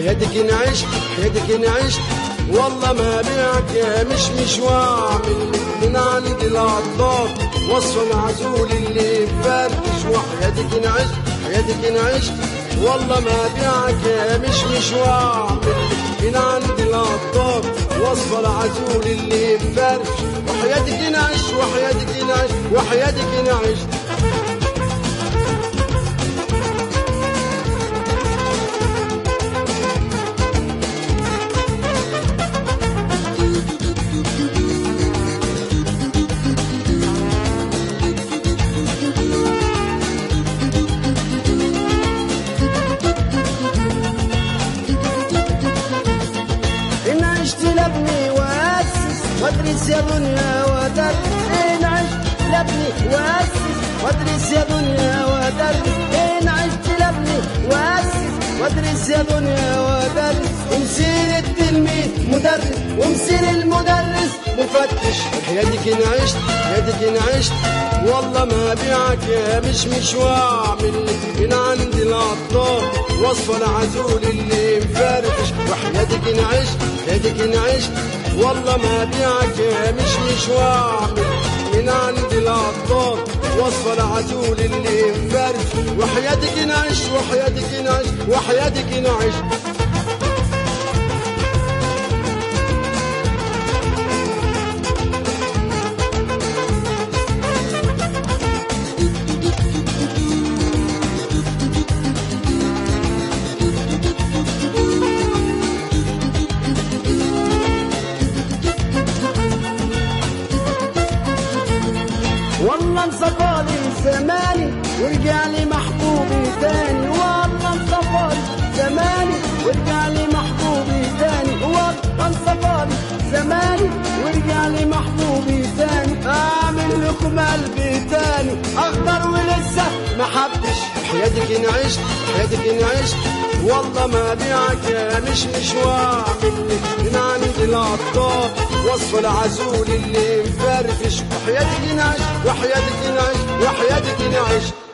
حياتك نعيش حياتك نعيش والله ما بيعك يا مش واعمل من عند العطار وصف العزول اللي فرفش. وحياتك نعيش حياتك نعيش والله ما بيعك يا مش واعمل من عند العطار وصف العزول اللي فرفش. وحياتك نعيش وحياتك نعيش وحياتك نعيش. لابني واسس وادرس يا دنيا ودرس. إن عشت لابني واسس وادرس يا دنيا ودرس. إن عشت لابني واسس وادرس يا دنيا ودرس. ومصير التلميذ مدرس ومصير المدرس مفتش. حياتك نعيشت حياتك نعيشت والله ما بيعك يا مش واعمل من عند العطار وصف العزول اللي مفرفش. وحياتك نعيشت حياتك نعيشت والله ما بيعك يا مش واعمل من عند العطار وصف العزول اللي مفرفش. وحياتك نعيش وحياتك نعيش وحياتك نعيش. والله انصفالي زماني ورجع لي محبوبي تاني. والله انصفالي زماني ورجع لي محبوبي تاني. والله انصفالي زماني ورجع لي محبوبي تاني. اعمل لكم قلبي تاني اخضر ولسه ما حبش. حياتك نعيشت حياتك نعيشت والله ما بيعك يا مش واعمل من عند العطار وصف العزول اللي مفرفش. وحياتك نعيش وحياتك نعيش وحياتك نعيش.